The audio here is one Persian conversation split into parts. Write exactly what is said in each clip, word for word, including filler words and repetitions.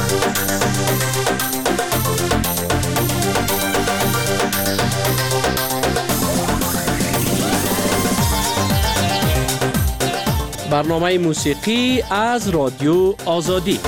برنامه موسیقی از رادیو آزادی.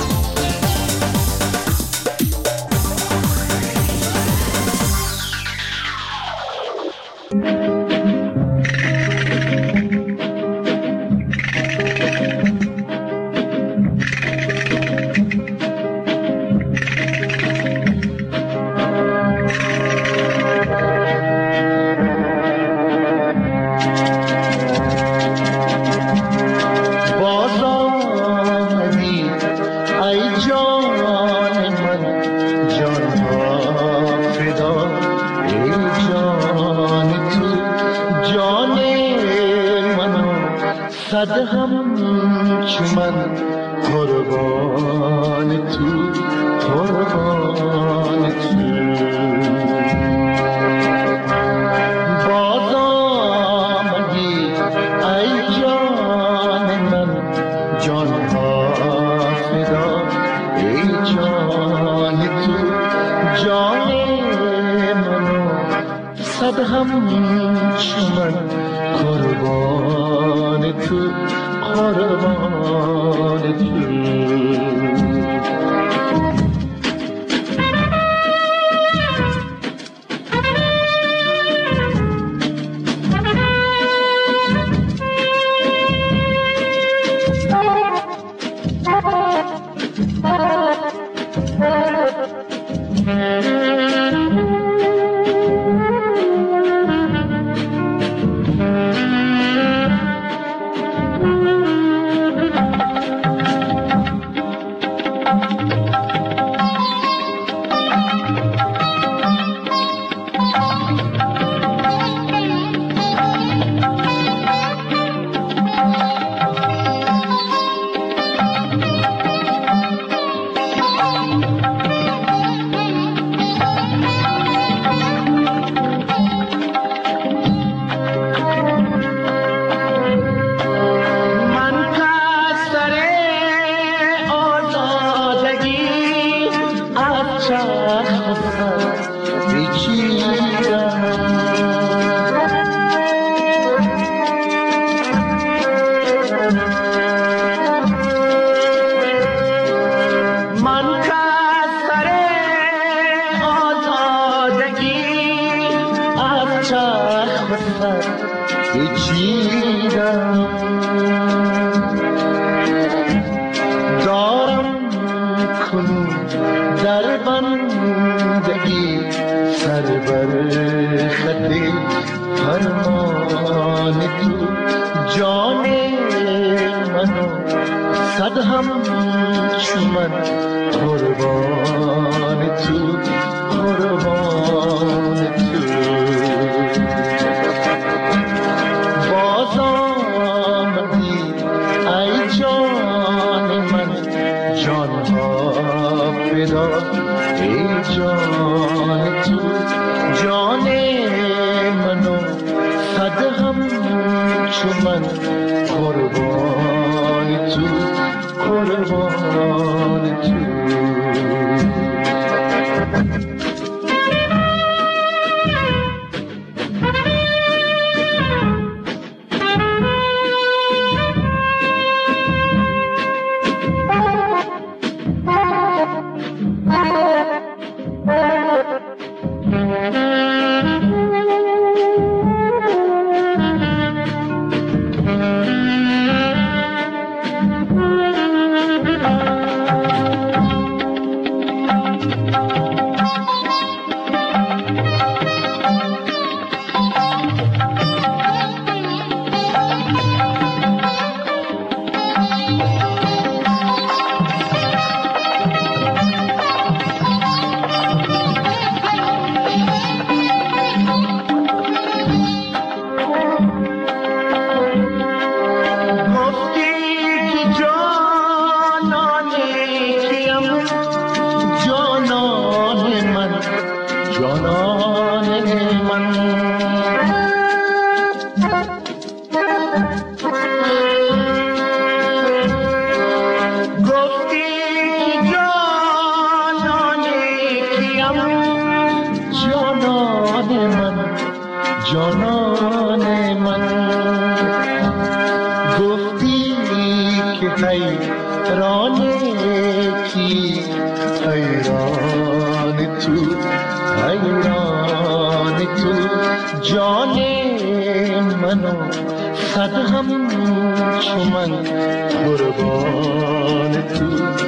حیران تو حیران تو جان منو صد هم چو من قربان تو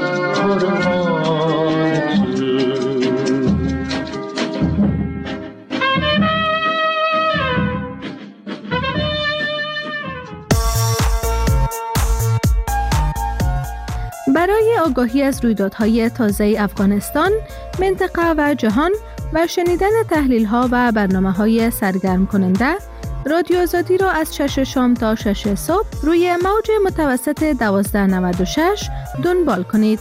قربان تو. برای آگاهی از رویدادهای تازه افغانستان، منطقه و جهان و شنیدن تحلیل‌ها و برنامه‌های سرگرم کننده، رادیو آزادی را از شش شام تا شش صبح روی موج متوسط دوازده نود و شش دنبال کنید.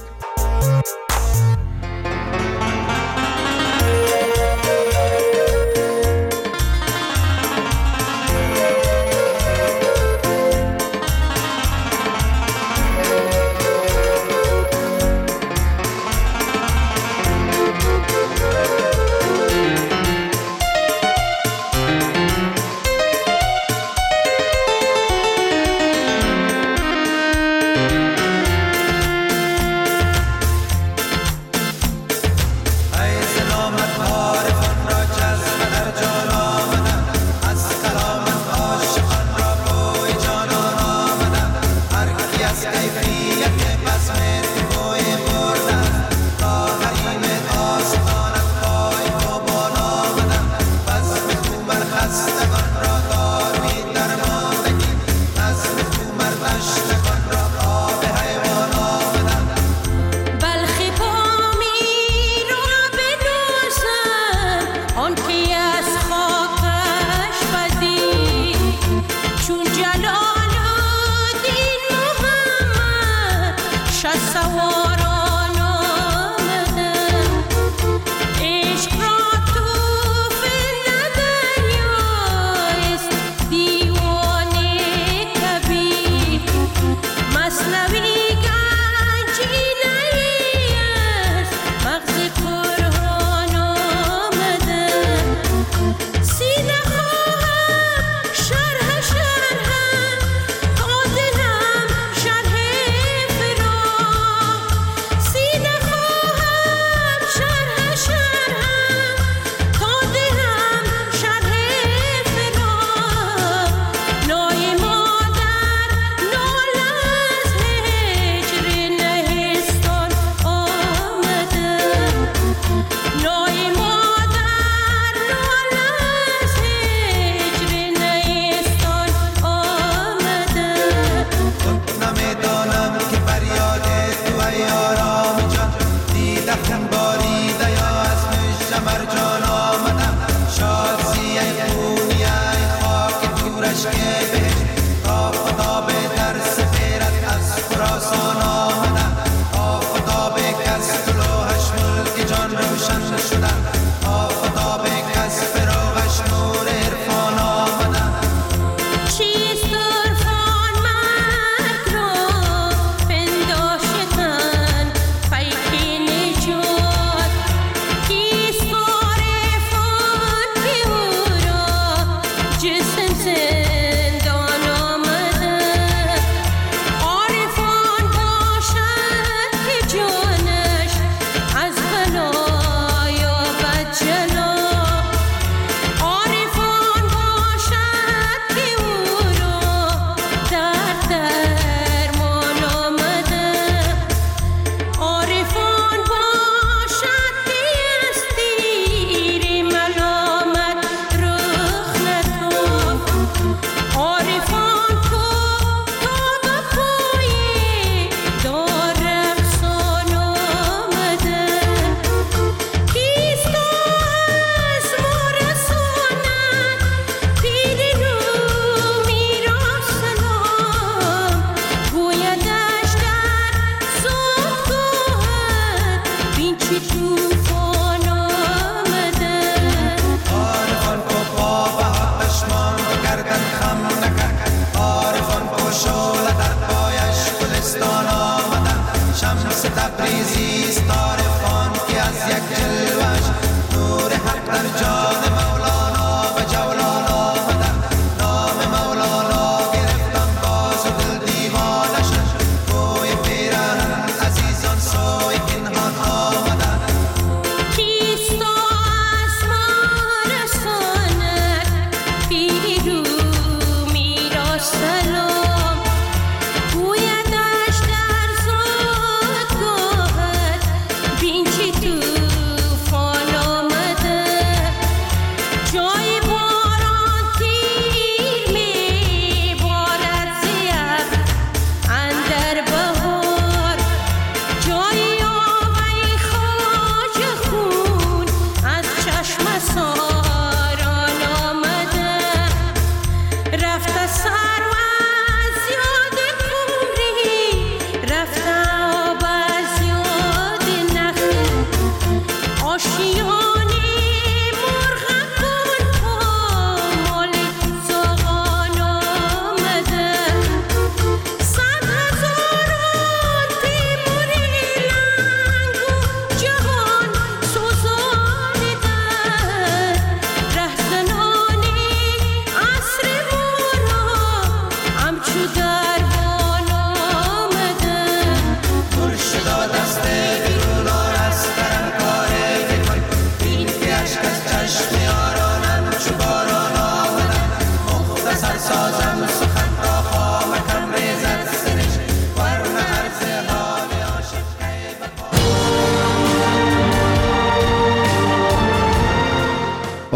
آمدن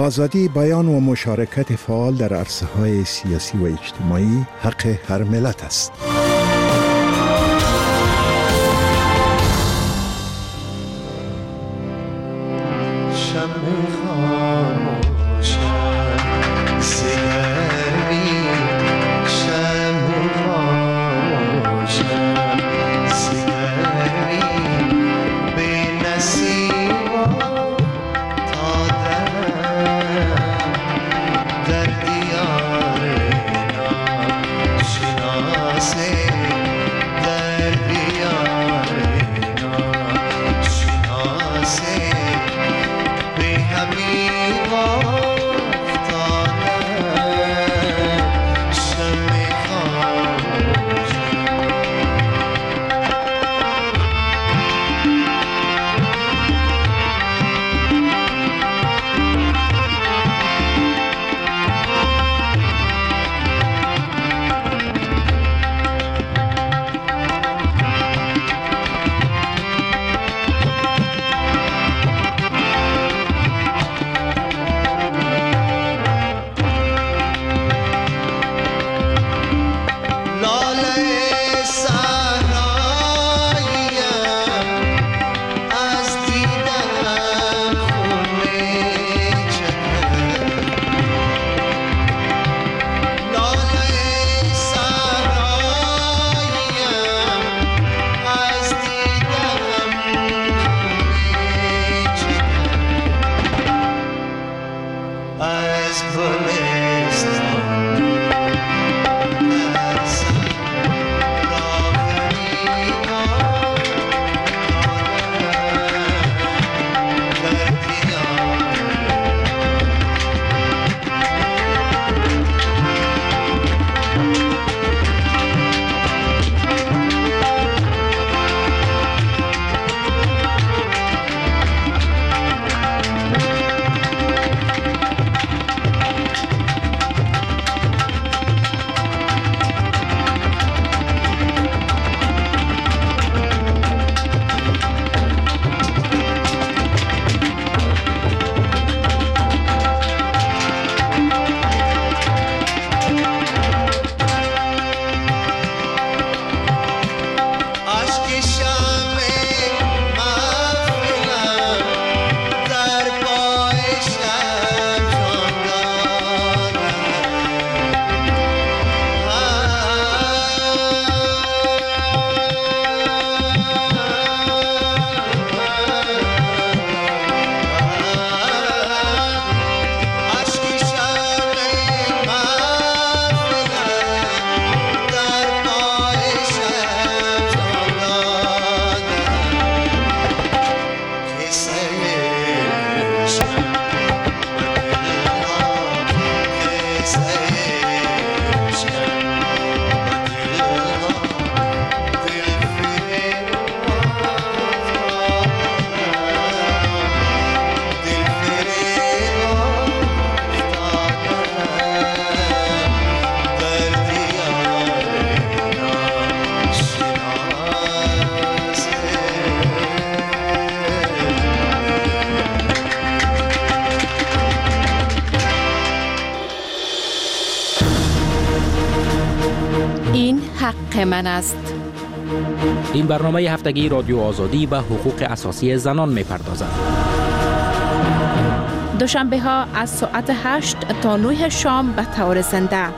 آزادی بیان و مشارکت فعال در عرصه‌های سیاسی و اجتماعی حق هر ملت است. این حق من است. این برنامه هفتگی رادیو آزادی به حقوق اساسی زنان می‌پردازد. دوشنبه ها از ساعت هشت تا نه شام به طور زنده.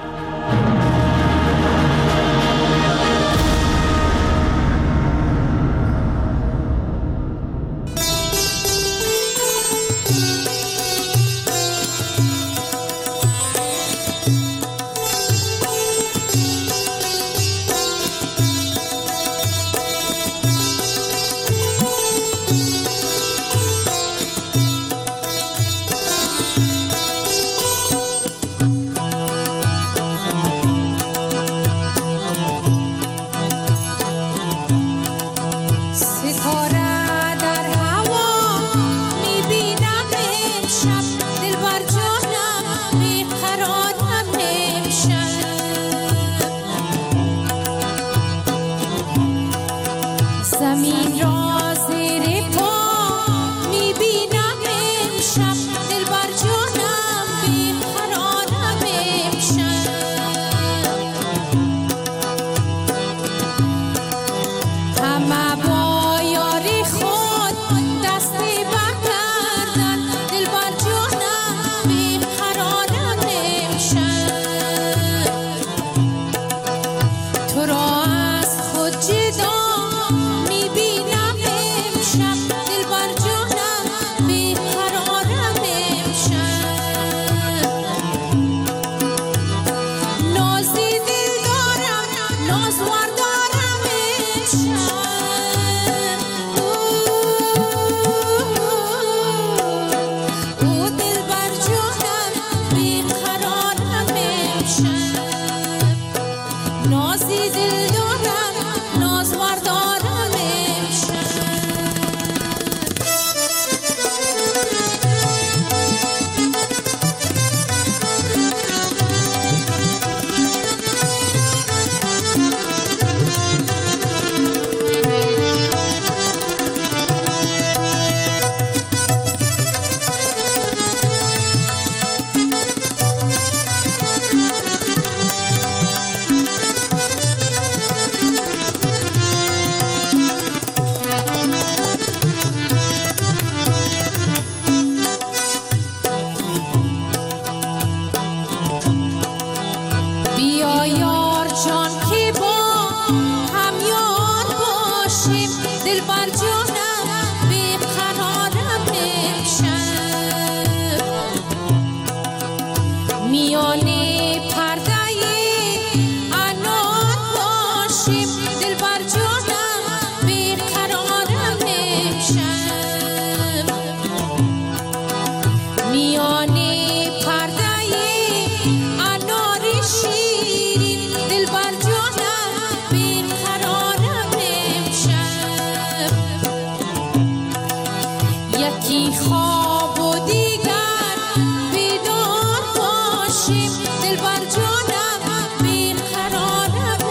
این خواب و دیگر بیدار باشیم دلبر جانم بیقرارم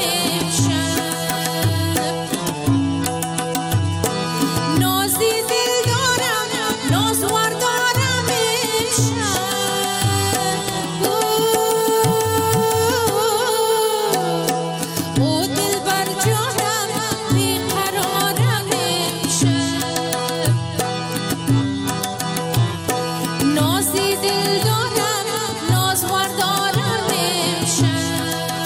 امشب نازی دل دارم نازور دارم امشب او دلبر جانم بیقرارم امشب نازی دل دارم نازور دارم امشب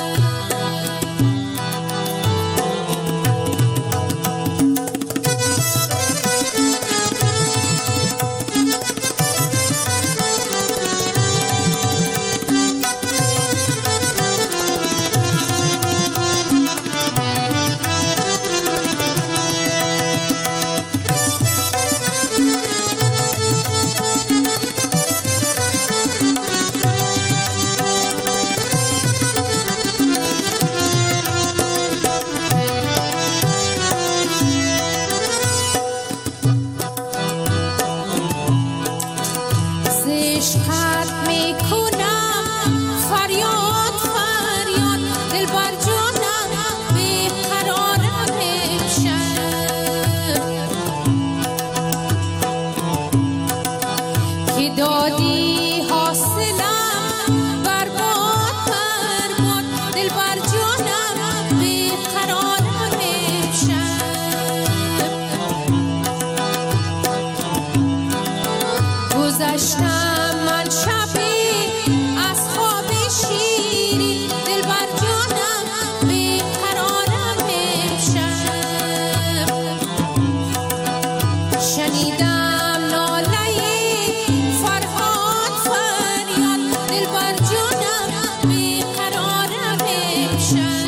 عشقت میکنم فریاد فریاد دلبر جانم بیقرارم امشب که دادی حاصلم برباد برباد دلبر جانم بیقرارم امشب گذشتم من شبی از خواب شیرین دلبر جانم بیقرارم امشب شنیدم ناله فرهاد فریاد دلبر جانم بیقرارم امشب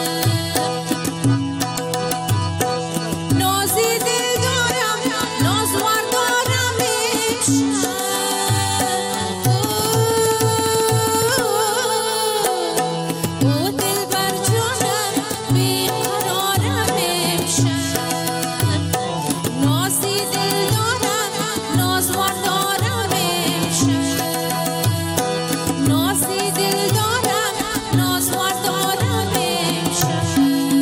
نازی دل دارم نازور دارم امشب او دلبر جانم بیقرارم امشب نازی دل دارم نازور دارم امشب نازی دل دارم نازور دارم امشب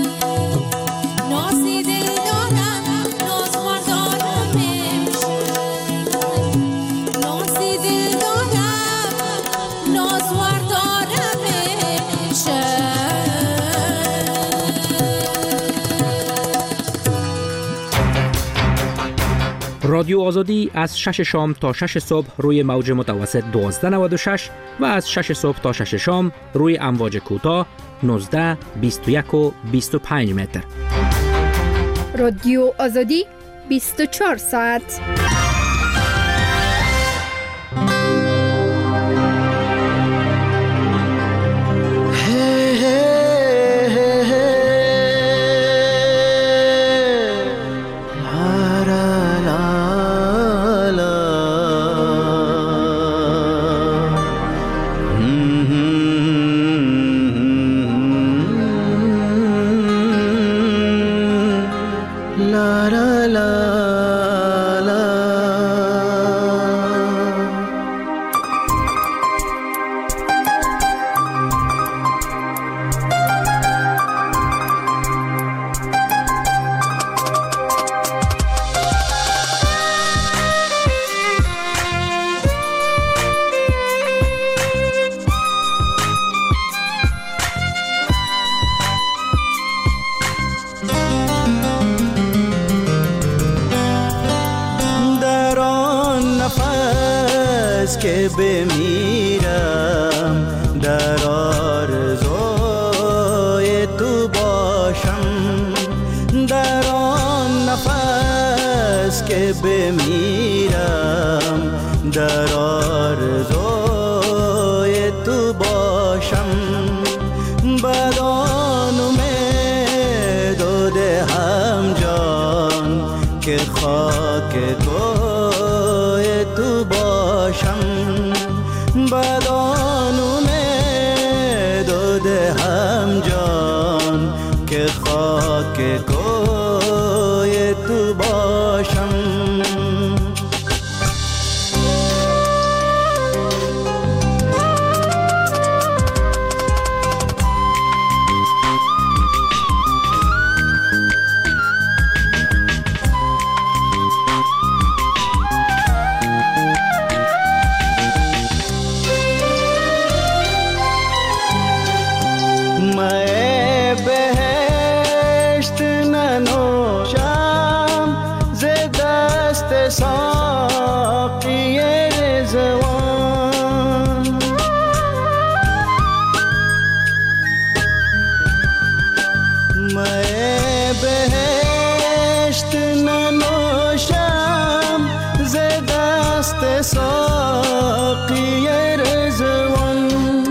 نازی دل دارم نازور دارم امشب نازی دل دارم نازور دارم امشب رادیو آزادی از شش شام تا شش صبح روی موج متوسط دوازده نود و شش و از شش صبح تا شش شام روی امواج کوتاه نوزده، بیست و یک و بیست و پنج متر. رادیو آزادی بیست و چهار ساعت. که بمیرم در آرزوی تو باشم در آن نفس که بمیرم در آرزوی تو باشم بدان امید و دهم جان که خاک کوی تو باشم بدان امید و دهم جان که خاک کوی تو باشم ساقی رضوان. میں بہشت ننوشم ز دست ساقی رضوان.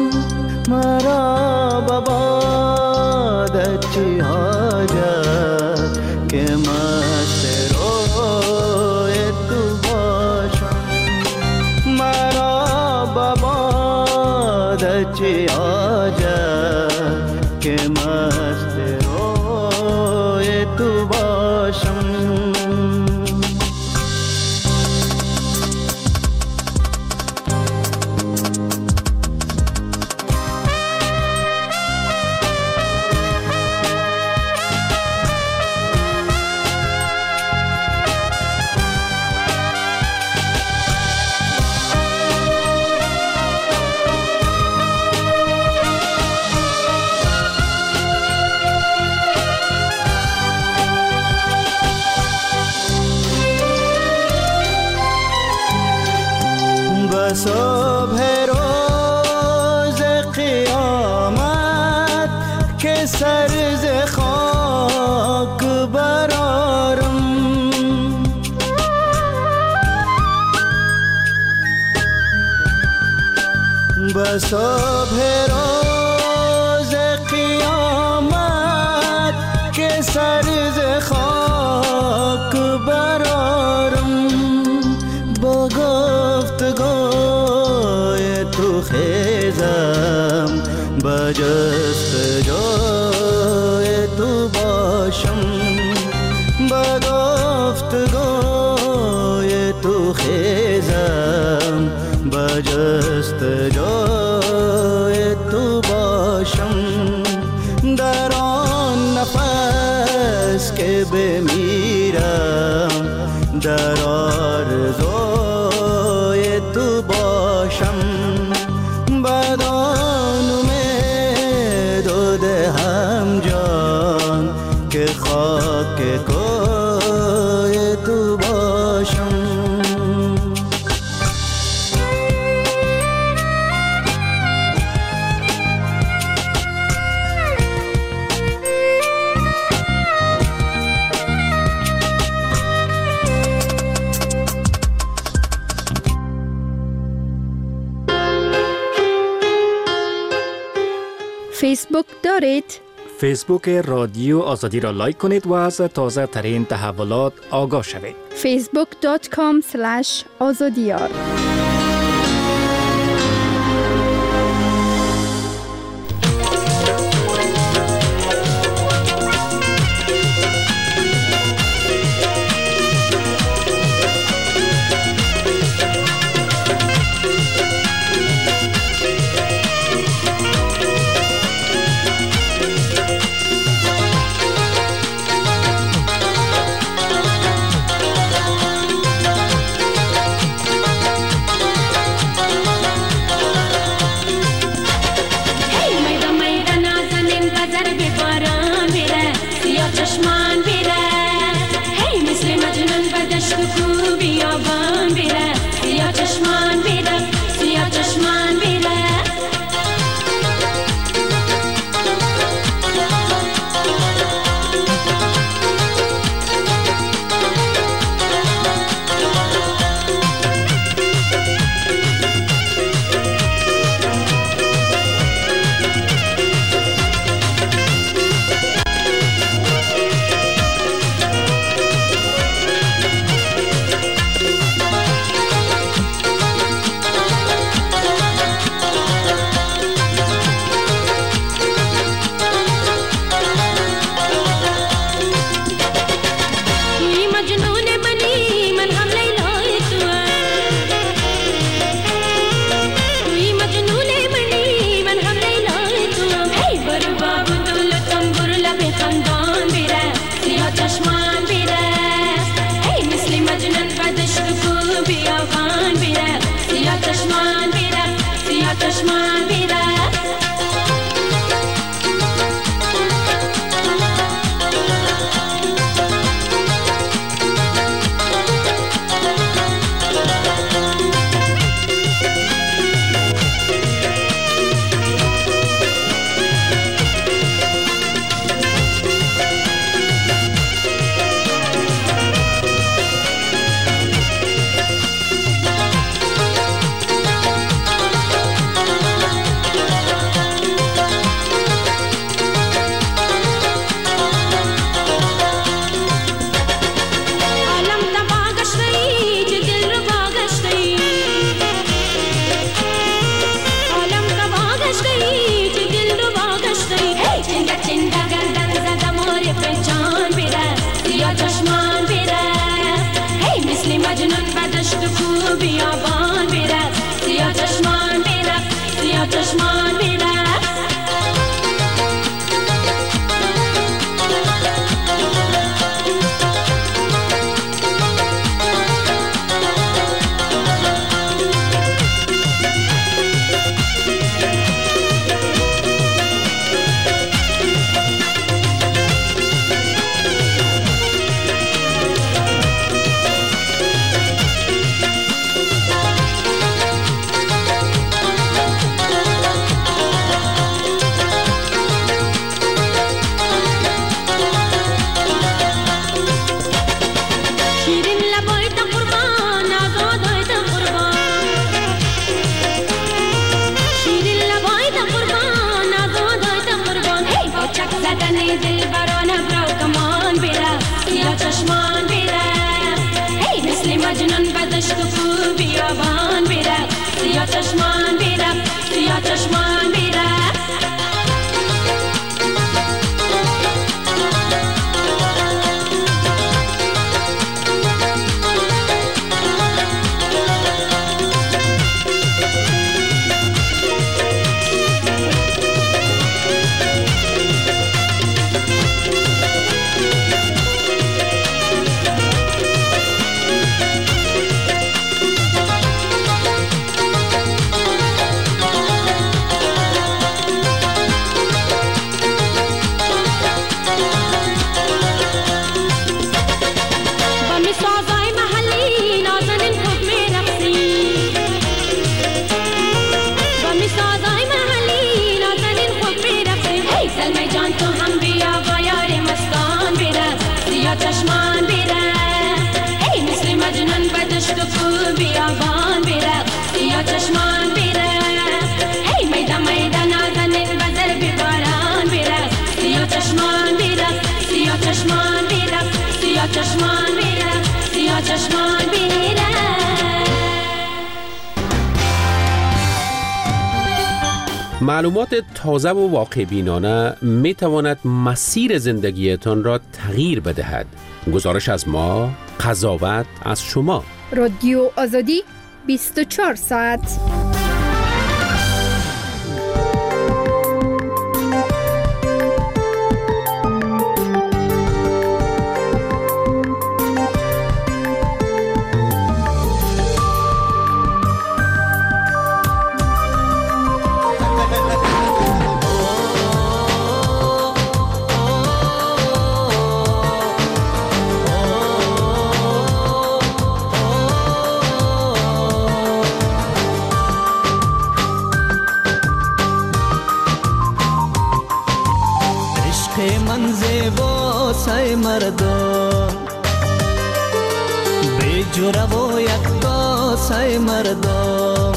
مرا ببادت چی حاجت که مست روی تو باشم. مرا ببادت چی حاجت که مست روی تو باشم. صبح روز قیامت که سر ز خاک برارم. به صبح روز قیامت که سر ز خاک برارم. با گفتگوی تو خیزم با جستجوی تو باشم. با گفتگوی تو خیزم با جستجوی تو باشم. در آن نفس که بمیرم در آرزوی تو باشم. بدان امید و دهم جان که خاک کوی تو باشم. فیسبوک دارید؟ فیسبوک رادیو آزادی را لایک کنید و از تازه ترین تحولات آگاه شوید. فیسبوک دات کام اسلش آزادیار. مجنون به دشت و کو بیابان میرفت، سیاه چشمان میرفت، سیاه چشمان میرفت. مجنون به دشت و کو بیابان میرفت، سیاه چشمان میرفت، سیاه چشمان میرفت. چشمان میرفت، سیاه چشمان میرفت. معلومات تازه و واقع بینانه می تواند مسیر زندگیتان را تغییر بدهد. گزارش از ما، قضاوت از شما. رادیو آزادی بیست و چهار ساعت. من زیبا سای مردم بی جوره و یکتا سای مردم،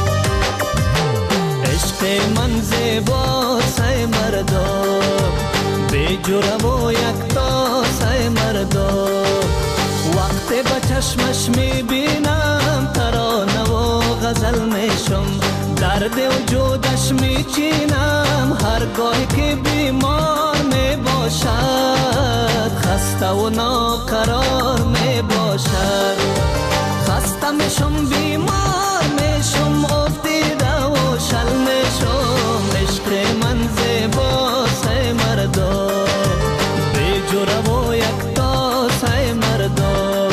عشق من زیبا سای مردم بی جوره و یکتا سای مردم. وقتی با چشمش میبینم ترانه و غزل میشم، درد وجودش میچینم هرگاهی که بیمار می باشد، خسته و ناقرار می باشد. خسته میشم بیمار میشم افتیده و شل میشم، عشق من زیبا سای مردم بی جوره و یکتا سای مردم.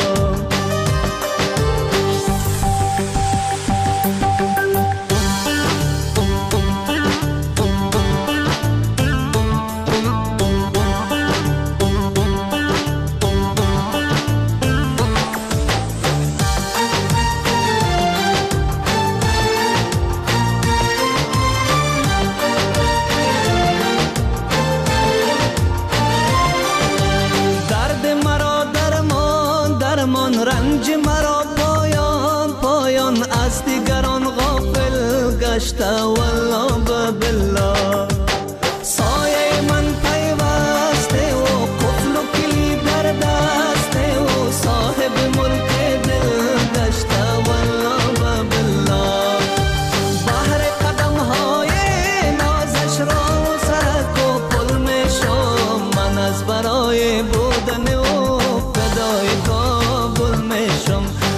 رنج مرا پایان پایان از دیگران غافل گشته والله بالله. سایه من پیوسته و قفل و کلی در دسته و صاحب ملک دل گشته والله بالله. بحر قدم های نازش را سرک و پل می شم، من از برای بودن و فدای کابل میشم،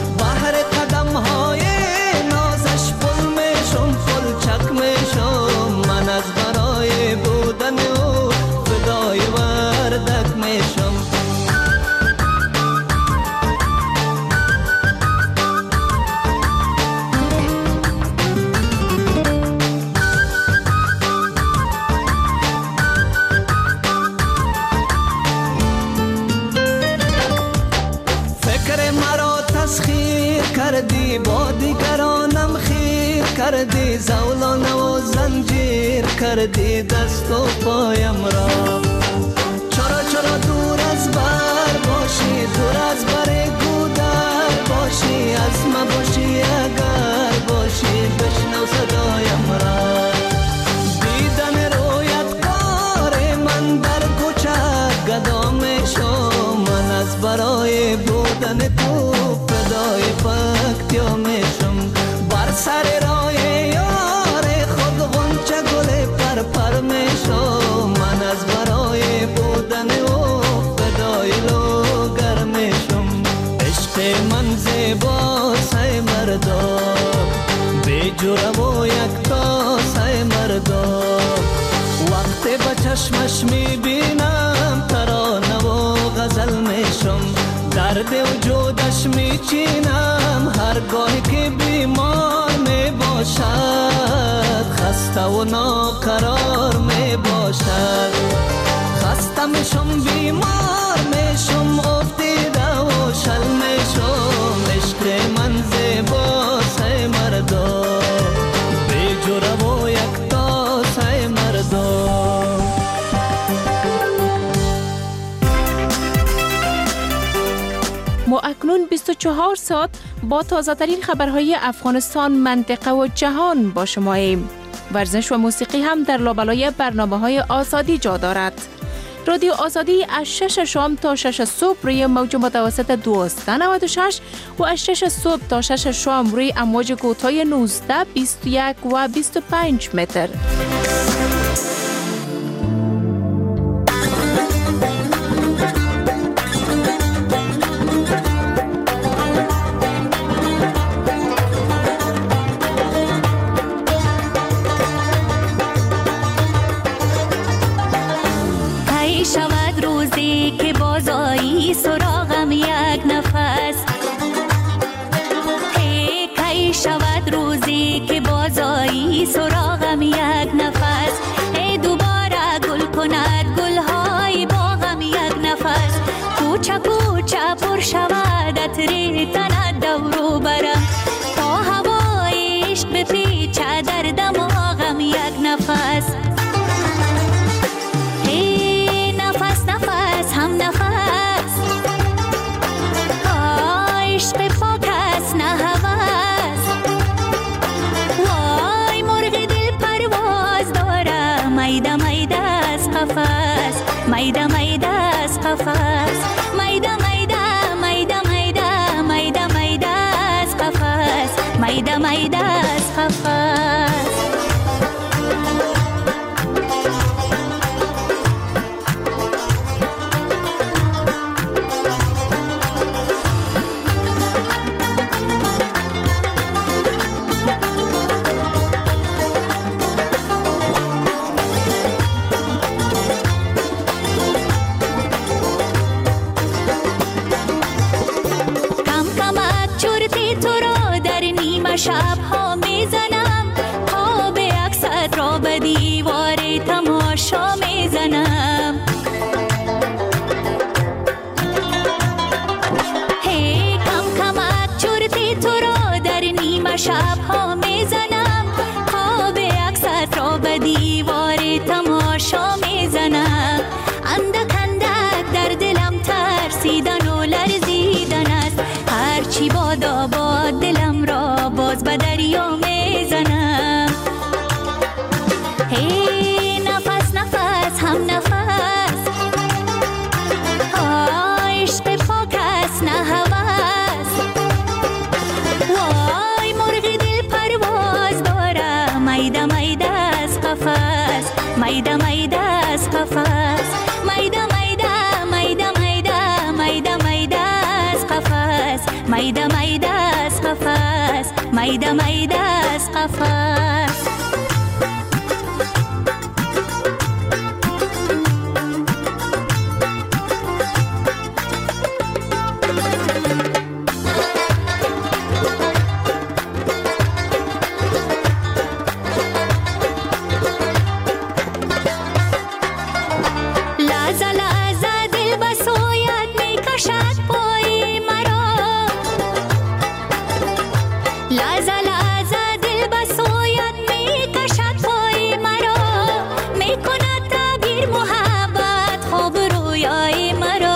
کردی، با دیگرانم خیر کردی، زولانه و زنجیر کردی دست و پایم را. چرا چرا دور از بر باشی، دور از بر گودر باشی، از ما باشی اگر باشی، بشنو صدایم را. دیدن رویت کار من در کوچه گدا میشم، من از برای بودن تو فدای پکتیا میشم. بر سر راه یار خود غنچه گل پر پر میشم، من از برای بودن او فدای لوگر میشم. عشق من زیبا سای مردا، بی جرم و یکتا سای مردا. وقتی به چشمش میبینم ترانه و غزل میشم، درد وجودش میچینم هرگاهی که بیمار میباشد، خسته و ناقرار میباشد. خسته میشم بیمار میشم، افتیده و شل میشم. عشق من زیبا سای مردا، بی جرم و یکتا سای مردا. ما اکنون بیست و چهار ساعت با تازه ترین خبرهای افغانستان، منطقه و جهان با شماییم. ورزش و موسیقی هم در لابلای برنامه‌های آزادی جا دارد. رادیو آزادی از شش شام تا شش صبح روی موج متوسط دویست و نود و شش و از شش صبح تا شش شام روی امواج کوتاه نوزده، بیست و یک و بیست و پنج متر. سراغم یک نفس، هی کی شود روزی که بازایی سراغم یک نفس، هی دوباره گل کند گلهای باغم یک نفس، کوچه کوچه پر شود عطر تند دورو برم، تا هوای عشق بپیچه در دماغم یک نفس. هی نفس نفس هم نفس، عشق پاک است نه هوس، وای مرغ دل پرواز داره، میده میده از قفس، میده میده از قفس، میده میده میده میده میده میده از قفس، میده میده از قفس. شب ها میزنم، پا به عکست را به دیوار تماشا میزنم، هی کم کمک چرتی تو را در نیمه شب ها میزنم، پا به عکست را به دیوار تماشا میزنم. اندک اندک در دلم ترسیدن و لرزیدن است، هرچی بادا باد دلم را باز به دریا میزنم. هی نفس نفس هم نفس، عشق پاک است نه هوس، وای مرغ دل پرواز داره، میده میده از قفس، میده میده از قفس، میده میده میده میده میده میده از قفس، میده میده از قفس، میده میده از قفس. لحظه لحظه دل بسویت می کشد پای مرا، می کند تعبیر محبت خواب رویای مرا.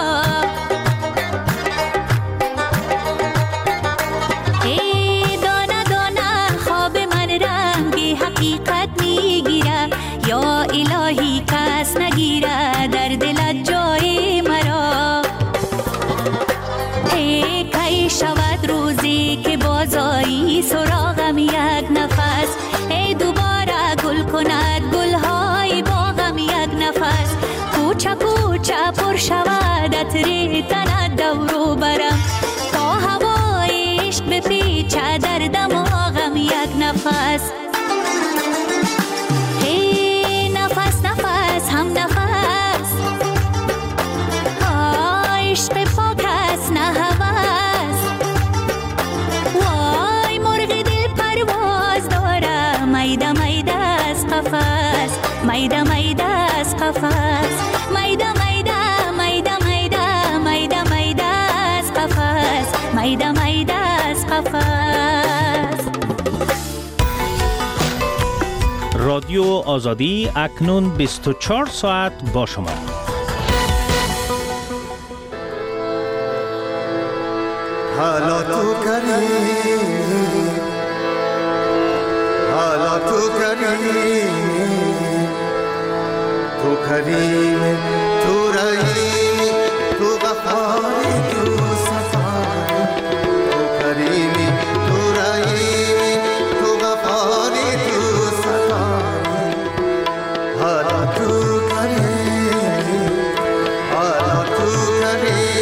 ای دانه دانه خواب من رنگی حقیقت می گیره، یا الهی کس نگیره در دلت جای مرا. ای کی شود روزی که بازایی سراغم یک نفس، ای دوباره گل کند گلهای باغم یک نفس. کوچه کوچه پر شود عطر تنت دورو برم، تا هوای عشق بپیچه در دماغم یک نفس. ای نفس نفس هم نفس، عشق پاک است نه هوس. وای مرغ دل پرواز داره، میده میده از قفس، میده میده از قفس، میده میده میده میده میده میده از قفس، میده میده از قفس. رادیو آزادی اکنون بیست و چهار ساعت با شما. حالا تو کریم، حالا تو کریم، تو کریم، تو رحیمی، تو غفاری، تو صفایی. تو کریمی، تو رحیمی، تو غفاری، تو صفایی. حالا تو کریم، حالا تو کریم.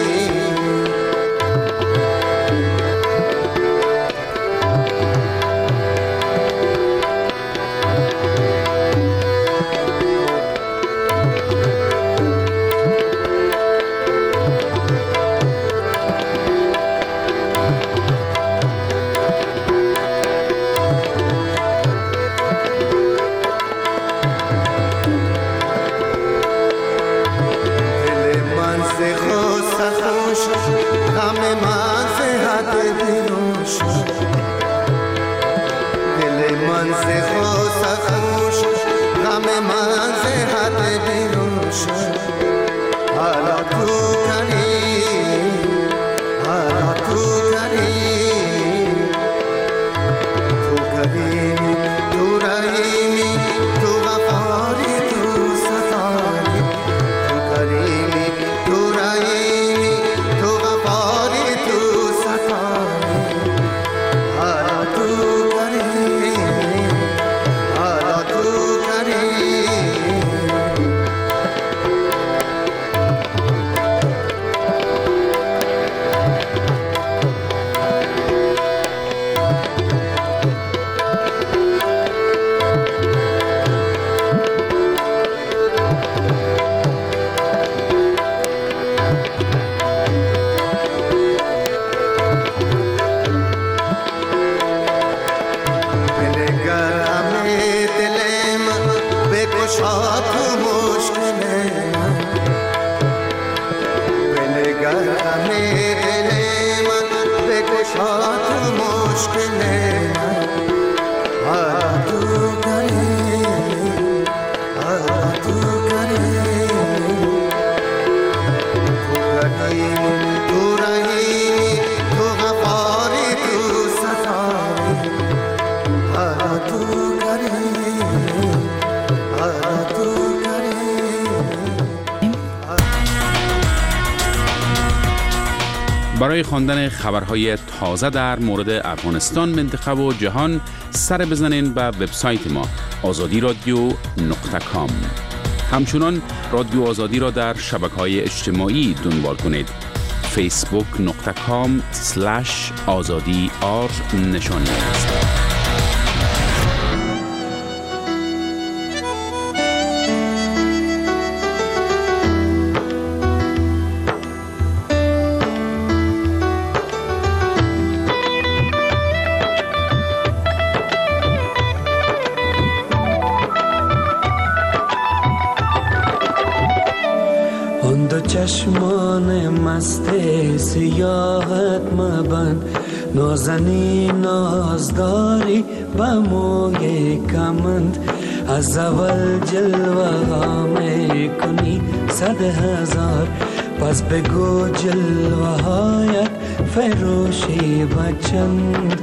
برای خواندن خبرهای تازه در مورد افغانستان، منطقه و جهان سر بزنین به وبسایت ما آزادی رادیو نقطه کام. همچنان رادیو آزادی را در شبکه‌های اجتماعی دنبال کنید. فیسبوک نقطه کام سلش آزادی آر نشانی است. چشمان مست سیاحت مبند، نازنین نازداری به موی کمند از اول جلوه ها می کنی صد هزار پس بگو جلوه هایت فروشی بچند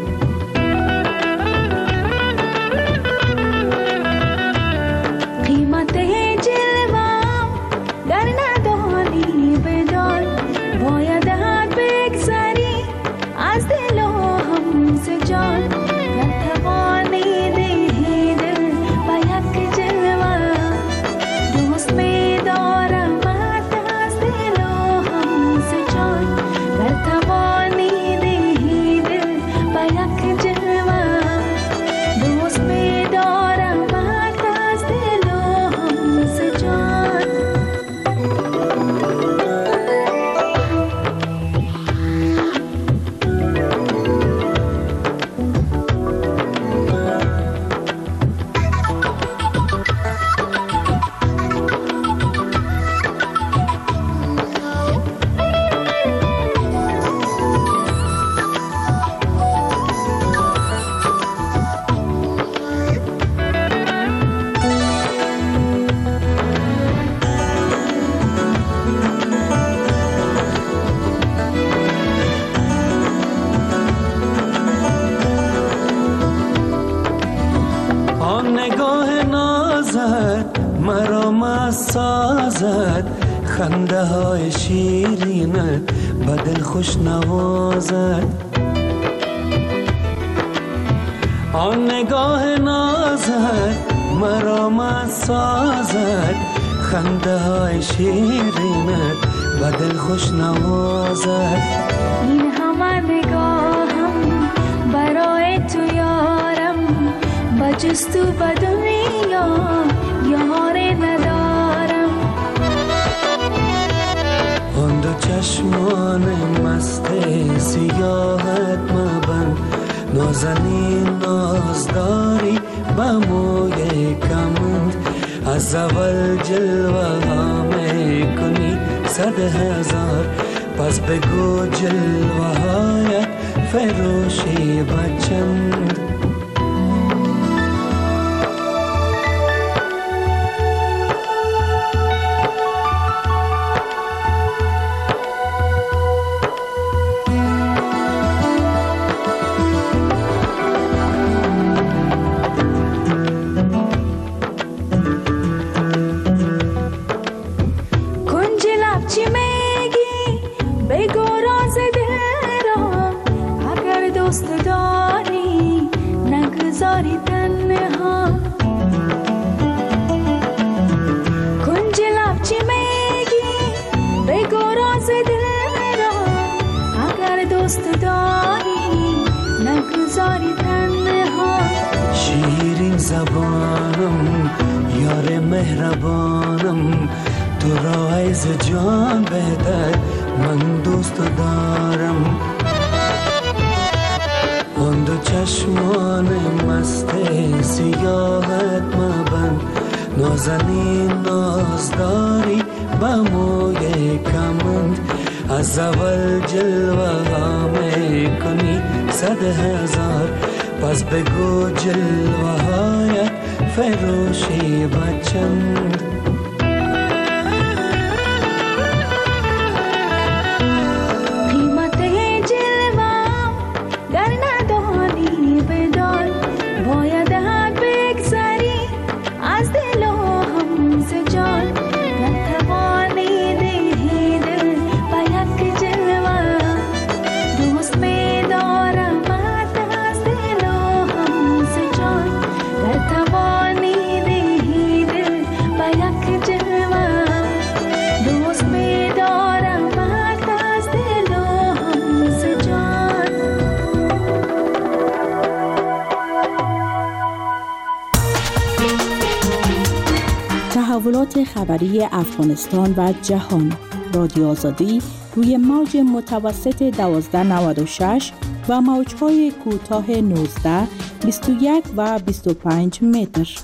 قیمت جلوه در ندانی بدان باید حد بگذری از دل و همز جان نتوانی دهی دل با یک جلوه دوست می دارم از دل و همز جان نتوانی دهی دل با یک جلوه دوست می دارم از دل و همز جان سازد خنده های شیرینه به دل خوش نوازد آن نگاه نازد مرا مست سازد خنده های شیرینه به دل خوش نوازد این همه نگاهم برای تو یارم بجز تو به دنیا یار ندارم آن دو چشمان مست سیاهت مبند نازنین نازداری به موی کمند از اول جلوه ها می کنی صد هزار پس بگو جلوه هایت فروشی بچند شیرین زبانم یار مهربانم تو را از جان بهتر من دوست دارم آن دو چشمان مست سیاهت مبند نازنین نازداری به موی کمند از اول جلوه ها می کنی صد هزار پس بگو جلوه هایت فروشی بچند قیمت جلوه در ندانی بدان باید حد بگذری از دل و همز جان نتوانی دهی دل با یک جلوه دوست می دارم از دل و همز جان نتوانی دهی دل با یک جلوه دوست می دارم از دل و همز جان تحولات خبری افغانستان و جهان رادیو آزادی روی موج متوسط دوازده نود و شش و موج‌های کوتاه نوزده، بیست و یک و بیست و پنج متر.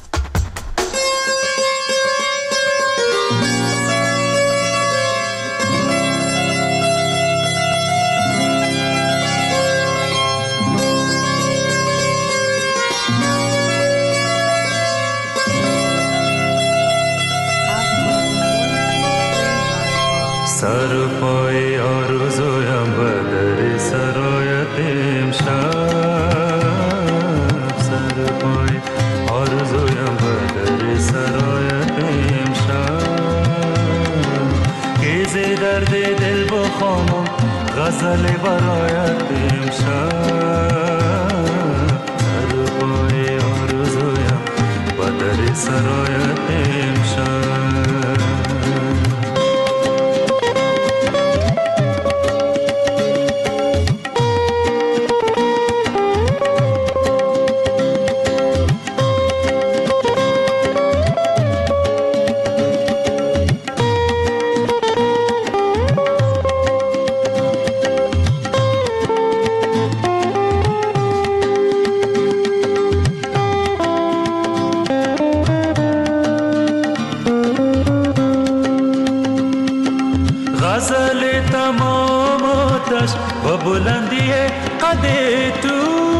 قد تو،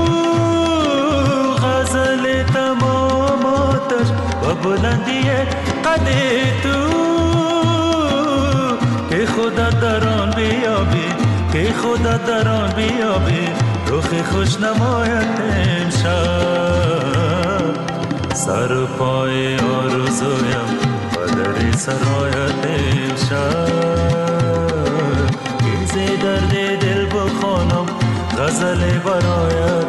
غزل تمام آتش و بلندی قد تو، که خدا در آن بیابی، که خدا در آن بیابی، رخ خوش نمایت امشب. سر و پای آرزویم و در سرایت امشب، گیزه درد دل بخوانم غزل برایت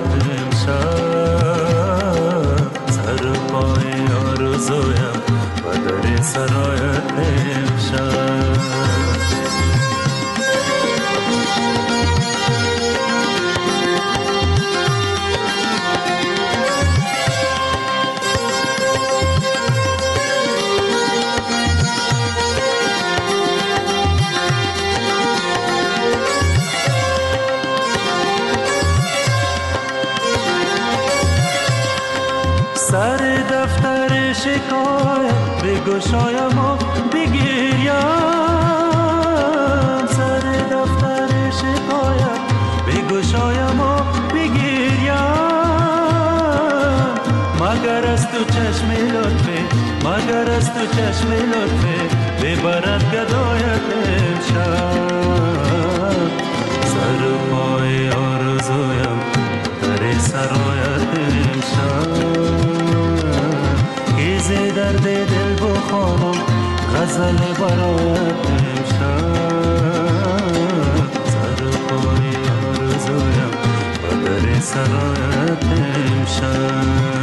امشب. سر و پای آرزویم و در سرایت امشب. سر دفتر شکایت بگشایم و بگیریم، سر دفتر شکایت بگشایم و بگیریم، مگر از تو چشم لطفه، مگر از تو چشم لطفه ببرد گدایت امشب. سر و پای آرزویم در سرایت امشب، گیزه درد دل بخوانم غزل برایت امشب. سر و پای آرزویم و در سرایت امشب.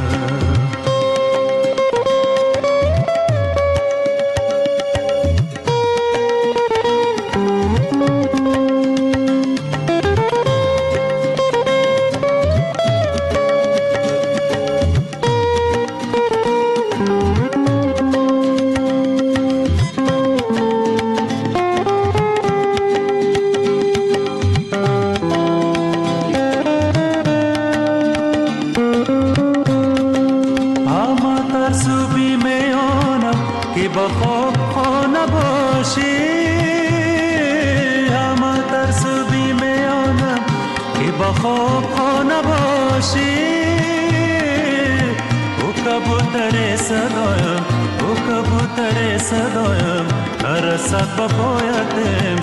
نرسد با پایت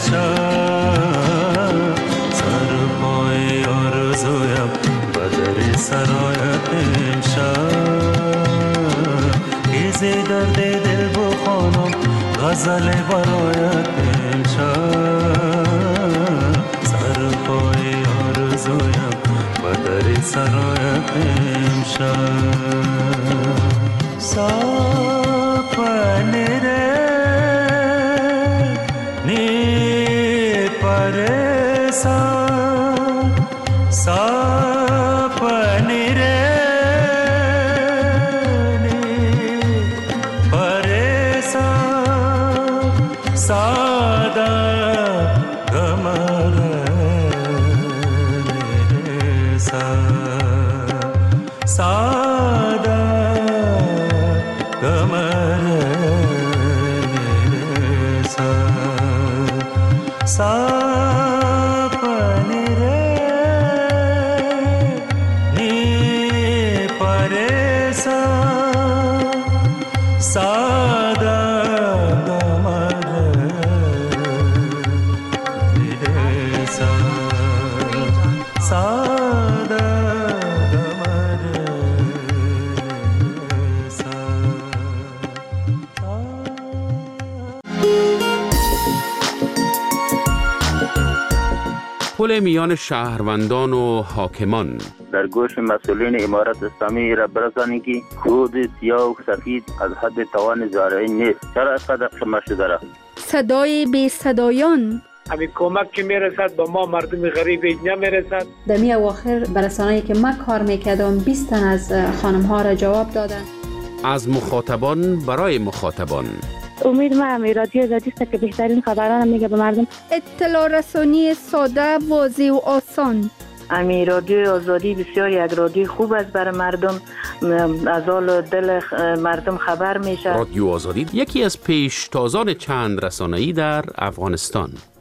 امشب. سر و پای آرزویم و در سرایت امشب، گیزه درد دل بخوانم غزل برایت امشب. سر و پای آرزویم و در سرایت امشب. سپنه پل میان شهروندان و حاکمان. در گوش مسئولین امارت اسلامی را برسانید که خود سیاه و سفید از حد توان زارعی نیست. چرا اینقدر شمار شده را؟ صدای بی صدایان. همین کمک که میرسد با ما مردم غریب اینجا میرسد. در می اواخر برسانه‌ای که ما کار میکردم بیست تن از خانم ها را جواب دادن. از مخاطبان برای مخاطبان. امید ما همی رادیو آزادی است که بهترین خبران میگه به مردم. اطلاع رسانی ساده، واضح و آسان. امی رادیو آزادی بسیار یک رادیو خوب است برای مردم، از حال دل مردم خبر میشه. رادیو آزادی یکی از پیشتازان چند رسانه‌ای در افغانستان.